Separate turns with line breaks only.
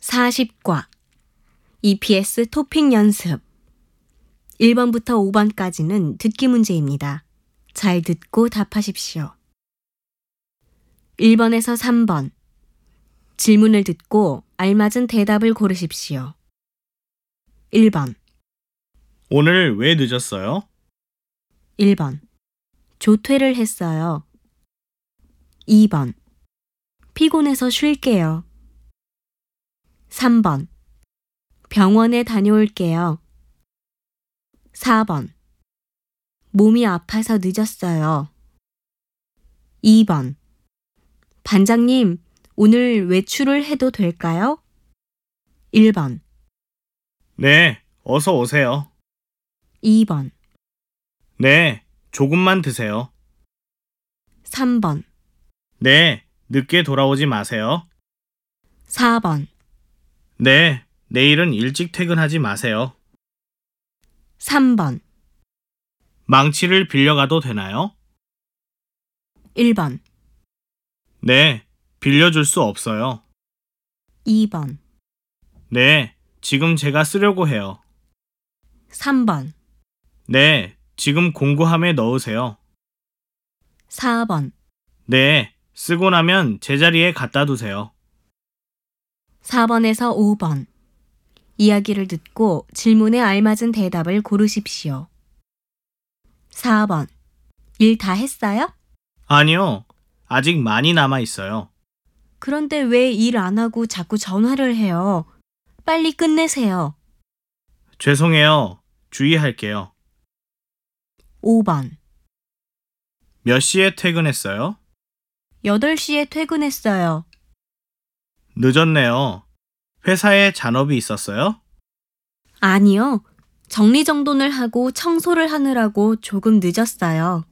40과 EPS 토픽 연습 1번부터 5번까지는 듣기 문제입니다. 잘 듣고 답하십시오. 1번에서 3번 질문을 듣고 알맞은 대답을 고르십시오. 1번
오늘 왜 늦었어요?
1번 조퇴를 했어요. 2번 피곤해서 쉴게요. 3번 병원에 다녀올게요. 4번 몸이 아파서 늦었어요. 2번 반장님, 오늘 외출을 해도 될까요? 1번
네, 어서 오세요.
2번
네, 조금만 드세요.
3번
네, 늦게 돌아오지 마세요.
4번
네, 내일은 일찍 퇴근하지 마세요.
3번
망치를 빌려가도 되나요?
1번
네, 빌려줄 수 없어요.
2번
네, 지금 제가 쓰려고 해요.
3번
네, 지금 공구함에 넣으세요.
4번
네, 쓰고 나면 제자리에 갖다 두세요.
4번에서 5번 이야기를 듣고 질문에 알맞은 대답을 고르십시오. 4번 일 다 했어요?
아니요, 아직 많이 남아 있어요.
그런데 왜 일 안 하고 자꾸 전화를 해요? 빨리 끝내세요.
죄송해요. 주의할게요.
5번
몇 시에 퇴근했어요?
8시에 퇴근했어요.
늦었네요. 회사에 잔업이 있었어요?
아니요. 정리정돈을 하고 청소를 하느라고 조금 늦었어요.